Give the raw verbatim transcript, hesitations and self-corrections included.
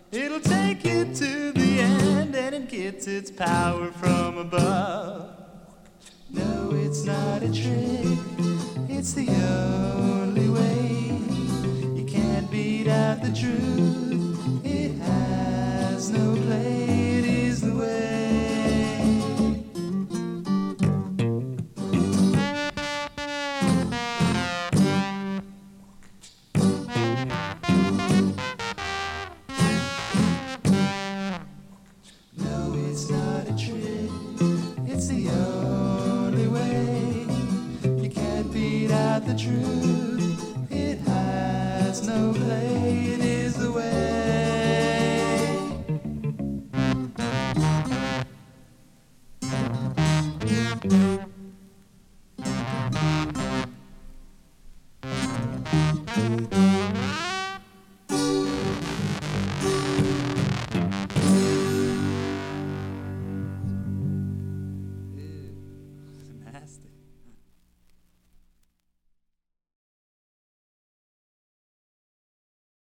It'll take you to the end, and it gets its power from above. No, it's not a trick, it's the only way. You can't beat out the truth, it has no play, it is the way. The truth.